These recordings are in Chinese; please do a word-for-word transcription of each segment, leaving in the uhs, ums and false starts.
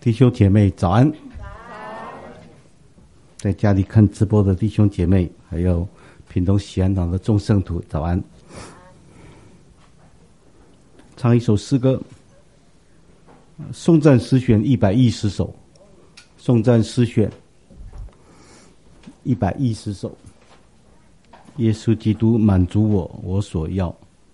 弟兄姐妹早安，在家里看直播的弟兄姐妹，还有屏东喜安堂的众圣徒早安。唱一首诗歌，颂赞诗选一百一十首，颂赞诗选一百一十首。耶稣基督满足我我所要。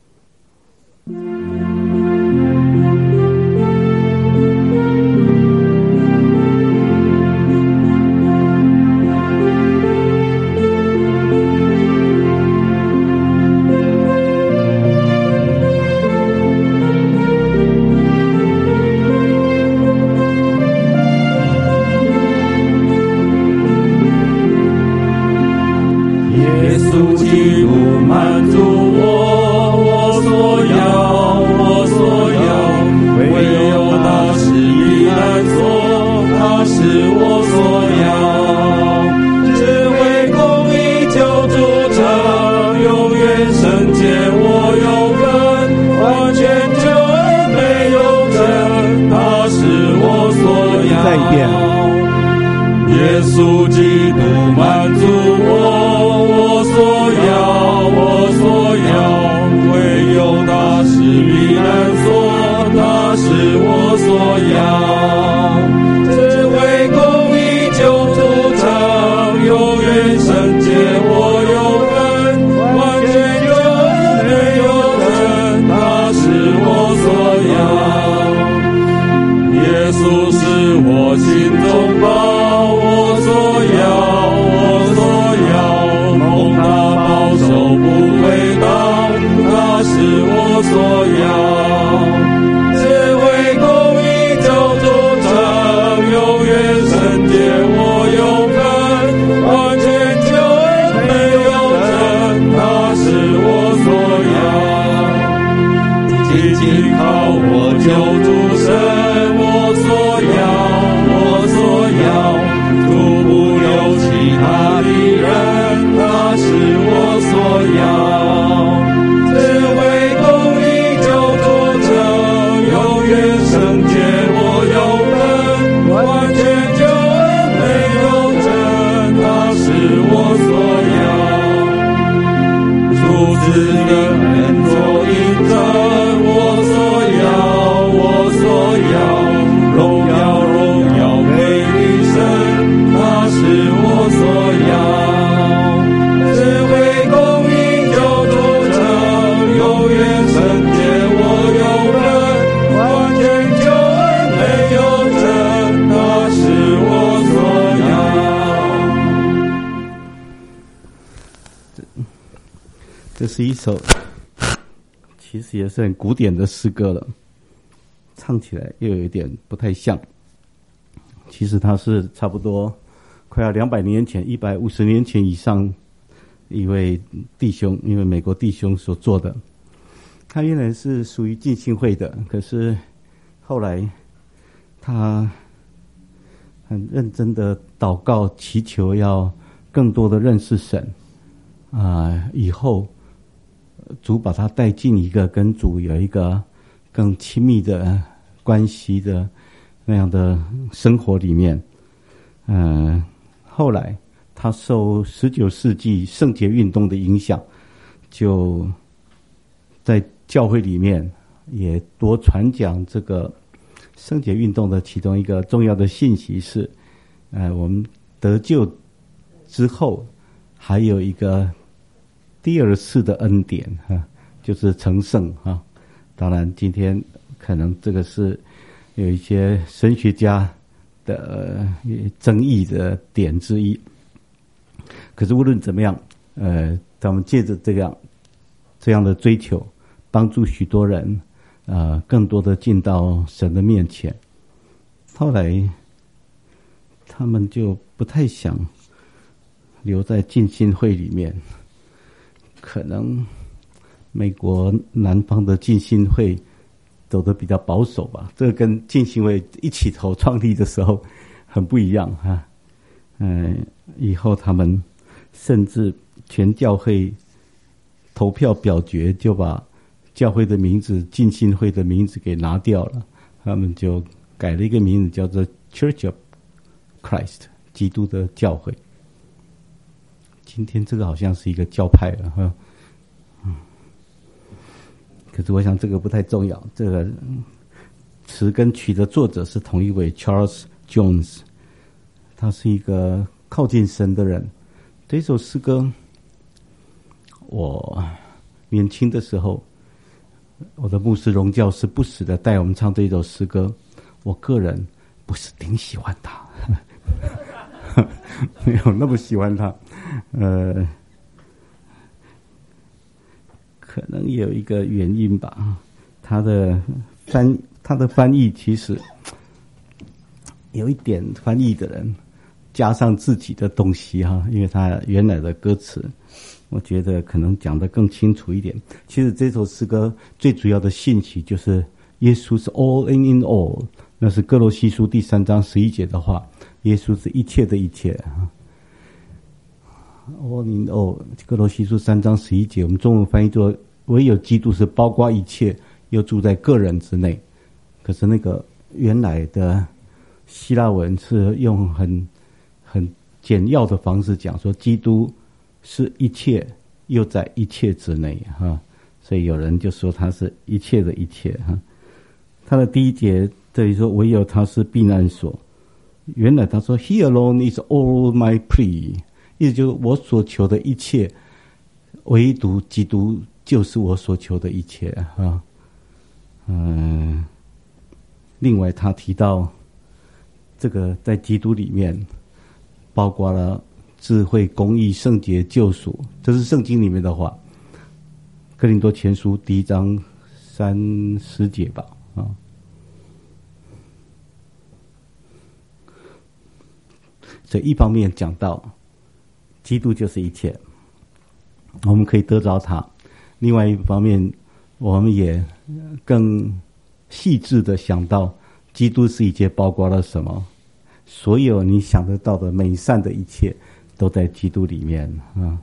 这是一首其实也是很古典的诗歌了，唱起来又有一点不太像。其实它是差不多快要两百年前、一百五十年前以上一位弟兄，因为美国弟兄所做的。他原来是属于浸信会的，可是后来他很认真的祷告，祈求要更多的认识神啊、呃，以后主把他带进一个跟主有一个更亲密的关系的那样的生活里面。嗯、呃，后来他受十九世纪圣洁运动的影响，就在教会里面也多传讲这个圣洁运动的其中一个重要的信息是，呃，我们得救之后还有一个第二次的恩典哈，就是成圣哈。当然，今天可能这个是有一些神学家的、呃、争议的点之一。可是无论怎么样，呃，他们借着这样这样的追求，帮助许多人，呃，更多的进到神的面前。后来，他们就不太想留在浸信会里面。可能美国南方的浸信会走得比较保守吧，这个跟浸信会一起头创立的时候很不一样哈。嗯、呃，以后他们甚至全教会投票表决，就把教会的名字、浸信会的名字给拿掉了，他们就改了一个名字，叫做 Church of Christ， 基督的教会。今天这个好像是一个教派了哈，嗯，可是我想这个不太重要。这个词跟曲的作者是同一位 Charles Jones， 他是一个靠近神的人。这首诗歌，我年轻的时候，我的牧师荣教师不时的带我们唱这首诗歌，我个人不是挺喜欢他，没有那么喜欢他。呃，可能有一个原因吧，他的翻他的翻译其实有一点翻译的人加上自己的东西哈，因为他原来的歌词，我觉得可能讲得更清楚一点。其实这首诗歌最主要的信息就是耶稣是 all in in all， 那是哥罗西书第三章十一节的话，耶稣是一切的一切啊。all in all， 哥罗西书三章十一节，我们中文翻译作唯有基督是包括一切，又住在个人之内。可是那个原来的希腊文是用很很简要的方式讲说，基督是一切又在一切之内哈，所以有人就说他是一切的一切哈。他的第一节这里说唯有他是避难所，原来他说 He alone is all my plea， 意思就是我所求的一切，唯独基督就是我所求的一切哈。嗯，另外他提到这个在基督里面包括了智慧、公义、圣洁、救赎，这是圣经里面的话。哥林多前书第一章三十节吧啊。所以一方面讲到基督就是一切，我们可以得着他；另外一方面，我们也更细致的想到基督是一切包括了什么，所有你想得到的美善的一切都在基督里面啊。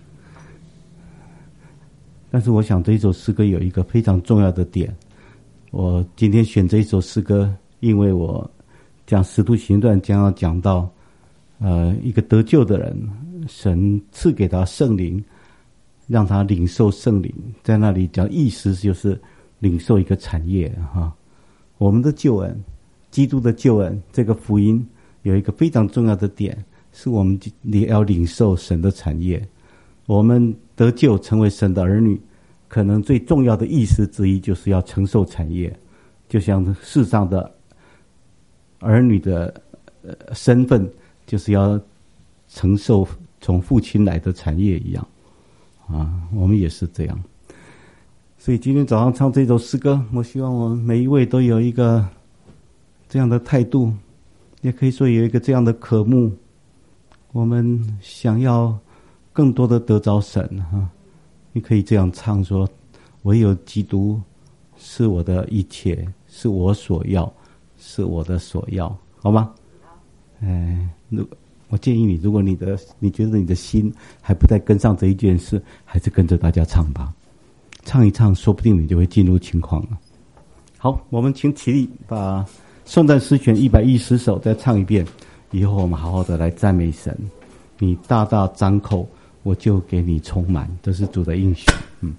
但是我想这一首诗歌有一个非常重要的点，我今天选这一首诗歌，因为我讲使徒行传将要讲到呃，一个得救的人，神赐给他圣灵，让他领受圣灵，在那里讲意思就是领受一个产业哈。我们的救恩，基督的救恩，这个福音有一个非常重要的点，是我们也要领受神的产业。我们得救成为神的儿女，可能最重要的意思之一就是要承受产业，就像世上的儿女的呃身份，就是要承受从父亲来的产业一样啊，我们也是这样。所以今天早上唱这首诗歌，我希望我们每一位都有一个这样的态度，也可以说有一个这样的渴慕，我们想要更多的得着神哈。你可以这样唱说，唯有基督是我的一切，是我所要，是我的所要，好吗？哎，我建议你，如果你的你觉得你的心还不再跟上这一件事，还是跟着大家唱吧，唱一唱，说不定你就会进入情况了。好，我们请起立，把圣诞诗选一百一十首再唱一遍，以后我们好好的来赞美神。你大大张口，我就给你充满，这是主的应许。嗯。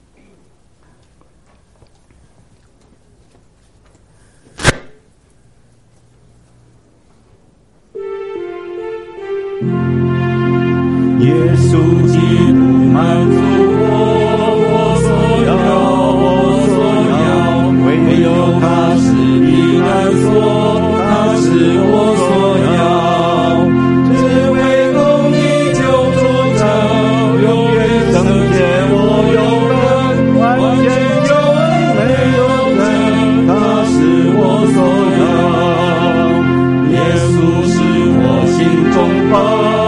耶稣基督满足我，我所要，我所要，唯有他是避难所，他是我所要。只为公义救主者，永远圣洁我有人，完全救恩没有人，他是我所要。耶稣是我心中宝。